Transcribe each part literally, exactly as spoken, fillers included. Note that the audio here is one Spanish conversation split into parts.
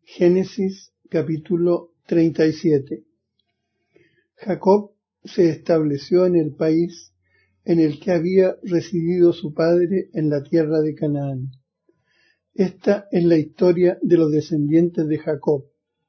Génesis capítulo treinta y siete. Jacob se estableció en el país en el que había residido su padre en la tierra de Canaán. Esta es la historia de los descendientes de Jacob.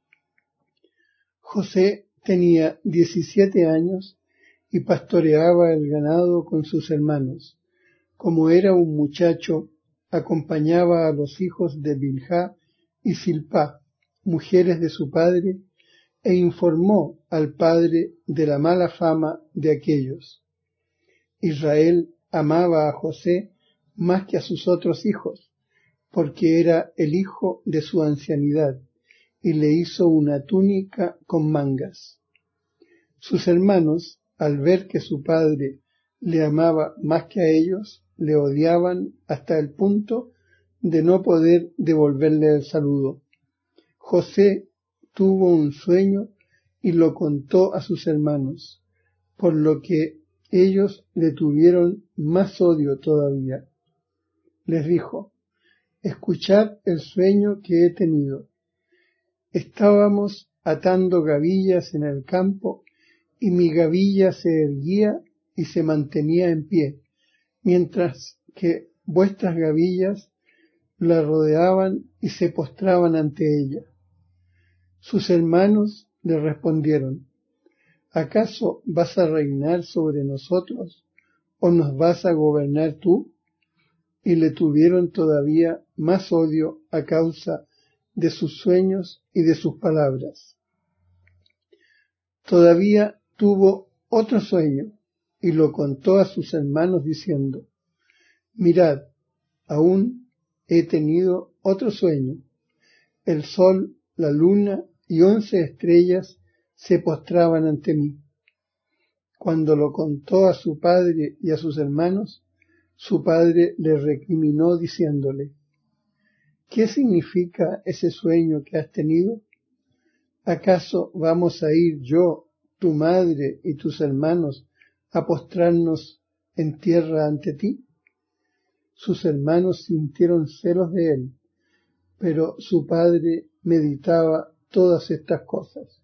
José tenía diecisiete años y pastoreaba el ganado con sus hermanos. Como era un muchacho, acompañaba a los hijos de Bilhá y Silpá, mujeres de su padre, e informó al padre de la mala fama de aquellos. Israel amaba a José más que a sus otros hijos, porque era el hijo de su ancianidad, y le hizo una túnica con mangas. Sus hermanos, al ver que su padre le amaba más que a ellos, le odiaban hasta el punto de no poder devolverle el saludo. José tuvo un sueño y lo contó a sus hermanos, por lo que ellos le tuvieron más odio todavía. Les dijo: escuchad el sueño que he tenido. Estábamos atando gavillas en el campo y mi gavilla se erguía y se mantenía en pie, mientras que vuestras gavillas la rodeaban y se postraban ante ella. Sus hermanos le respondieron: ¿acaso vas a reinar sobre nosotros o nos vas a gobernar tú? Y le tuvieron todavía más odio a causa de sus sueños y de sus palabras. Todavía tuvo otro sueño y lo contó a sus hermanos diciendo: mirad, aún he tenido otro sueño. El sol, la luna y once estrellas se postraban ante mí. Cuando lo contó a su padre y a sus hermanos, su padre le recriminó diciéndole: ¿qué significa ese sueño que has tenido? ¿Acaso vamos a ir yo, tu madre y tus hermanos a postrarnos en tierra ante ti? Sus hermanos sintieron celos de él, pero su padre meditaba todas estas cosas.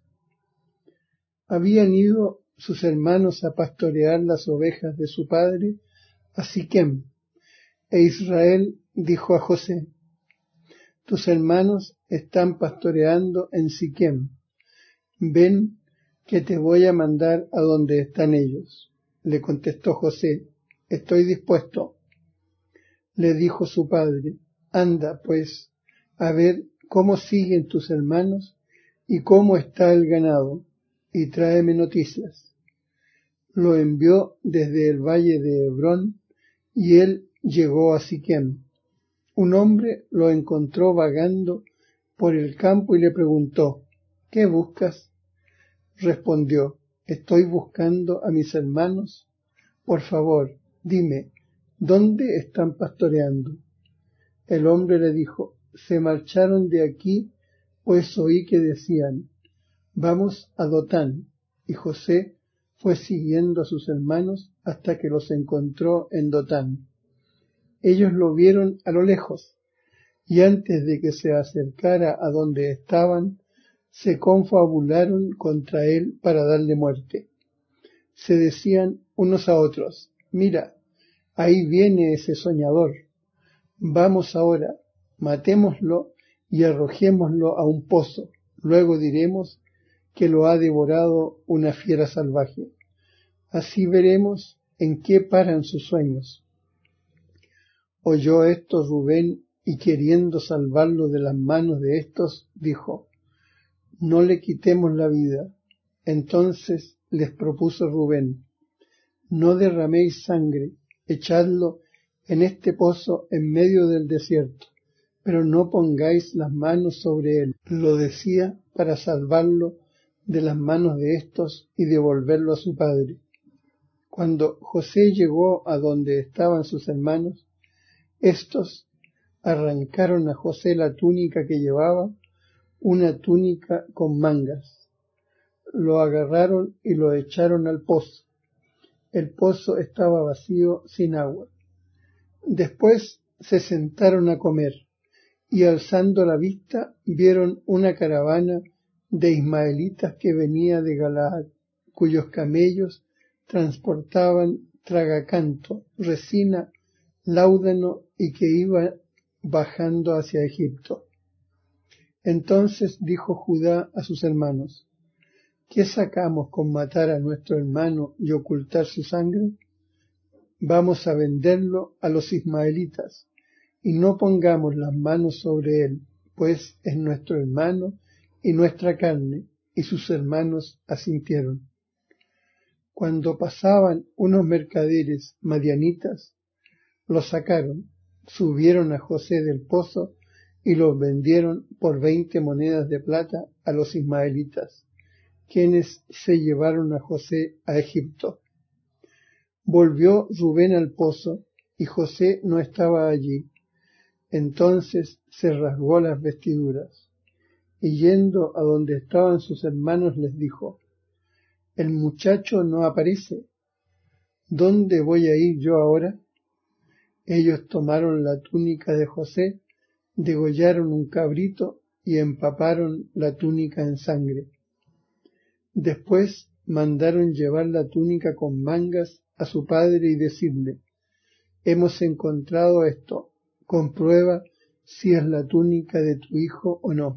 Habían ido sus hermanos a pastorear las ovejas de su padre a Siquem, e Israel dijo a José: tus hermanos están pastoreando en Siquem. Ven, que te voy a mandar a donde están ellos. Le contestó José: estoy dispuesto. Le dijo su padre: anda, pues, a ver cómo siguen tus hermanos y cómo está el ganado, y tráeme noticias. Lo envió desde el valle de Hebrón, y él llegó a Siquem. Un hombre lo encontró vagando por el campo y le preguntó: ¿qué buscas? Respondió: estoy buscando a mis hermanos. Por favor, dime, ¿dónde están pastoreando? El hombre le dijo: se marcharon de aquí, pues oí que decían: vamos a Dotán. Y José fue siguiendo a sus hermanos hasta que los encontró en Dotán. Ellos lo vieron a lo lejos, y antes de que se acercara a donde estaban, se confabularon contra él para darle muerte. Se decían unos a otros: mira, ahí viene ese soñador. Vamos ahora, matémoslo y arrojémoslo a un pozo. Luego diremos que lo ha devorado una fiera salvaje. Así veremos en qué paran sus sueños. Oyó esto Rubén, y queriendo salvarlo de las manos de éstos, dijo: no le quitemos la vida. Entonces les propuso Rubén: no derraméis sangre, echadlo en este pozo en medio del desierto, pero no pongáis las manos sobre él. Lo decía para salvarlo de las manos de éstos y devolverlo a su padre. Cuando José llegó a donde estaban sus hermanos, éstos arrancaron a José la túnica que llevaba, una túnica con mangas. Lo agarraron y lo echaron al pozo. El pozo estaba vacío, sin agua. Después se sentaron a comer, y alzando la vista vieron una caravana de ismaelitas que venía de Galaad, cuyos camellos transportaban tragacanto, resina, láudano y que iba bajando hacia Egipto. Entonces dijo Judá a sus hermanos: ¿Qué sacamos con matar a nuestro hermano y ocultar su sangre? Vamos a venderlo a los ismaelitas, y no pongamos las manos sobre él, pues es nuestro hermano y nuestra carne. Y sus hermanos asintieron. Cuando pasaban unos mercaderes madianitas, los sacaron, subieron a José del pozo y los vendieron por veinte monedas de plata a los ismaelitas, quienes se llevaron a José a Egipto. Volvió Rubén al pozo, y José no estaba allí. Entonces se rasgó las vestiduras, y yendo a donde estaban sus hermanos les dijo: El muchacho no aparece. ¿Dónde voy a ir yo ahora? Ellos tomaron la túnica de José, degollaron un cabrito y empaparon la túnica en sangre. Después mandaron llevar la túnica con mangas a su padre y decirle: Hemos encontrado esto, comprueba si es la túnica de tu hijo o no.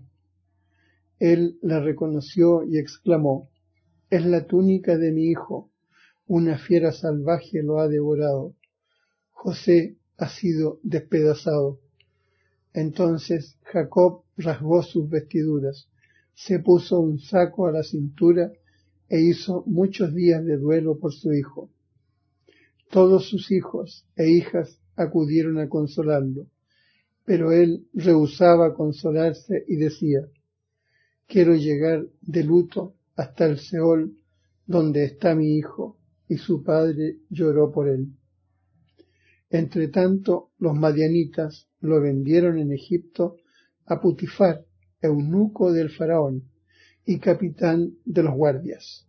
Él la reconoció y exclamó: Es la túnica de mi hijo, una fiera salvaje lo ha devorado. José ha sido despedazado. Entonces Jacob rasgó sus vestiduras, se puso un saco a la cintura e hizo muchos días de duelo por su hijo. Todos sus hijos e hijas acudieron a consolarlo, pero él rehusaba consolarse y decía: Quiero llegar de luto hasta el Seol, donde está mi hijo. Y su padre lloró por él. Entretanto, los madianitas lo vendieron en Egipto a Putifar, eunuco del faraón y capitán de los guardias.